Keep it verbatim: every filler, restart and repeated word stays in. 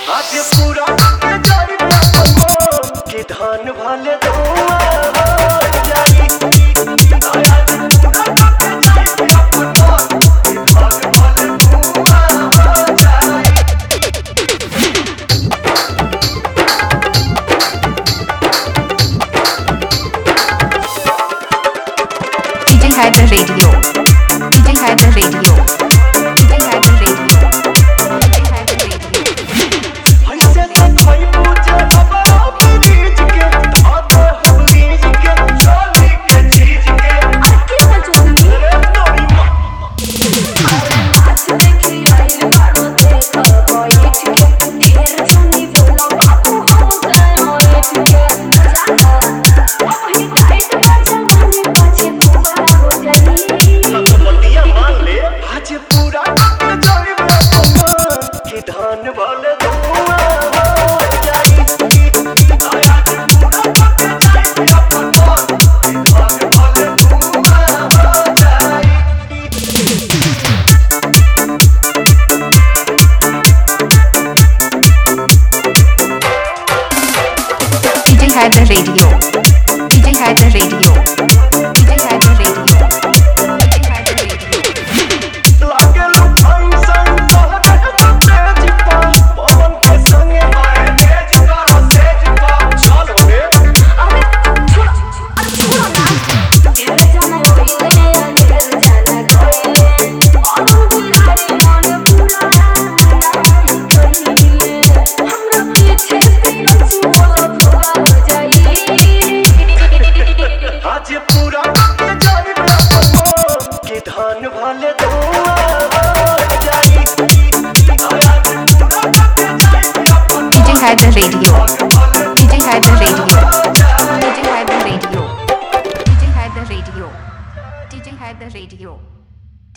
आज पूरा जाई कि धान भले धुआं हो जाई। आज पूरा जाई अपन कि धान भले धुआं हो जाई। D J Hyder Radio. D J Hyder Radio. D J Hyder Radio. D J Hyder Radio. ऐसे तो कोई पूछे हमारा बीज के आते हम बीज के चोली के चीज के आके सजोनी रे तोरी माँ आज देखी आइल बाड़ो देखो बैठ के ढेर सुनी बोलो बाबू हो गए बैठ के जाना अब ही टाइट बाजा माने पाछे बुआ हो जाई। तो बतिया मान ले आज पूरा जाई कि धान भले धुआं हो जाई। आज पूरा जाई अपन कि धान भले धुआं हो जाई। D J Hyder Radio. D J Hyder Radio. D J Hyder Radio. D J Hyder Radio. लागे लुभाई संग तोहरे तो तेज पा पवन के संगे आए तेज का तेज पा चलो रे अरे छोड़ अरे छोड़ो ना ढेर जाना होइले ढेर जाना कोइले और बिहारी मन पूरा कइले हमरा पीछे तेरा सुबह भुआ हो जाई। आज पूरा जाई कि धान भले धुआं हो जाई। आज पूरा जाई अपन D J Hyder Radio.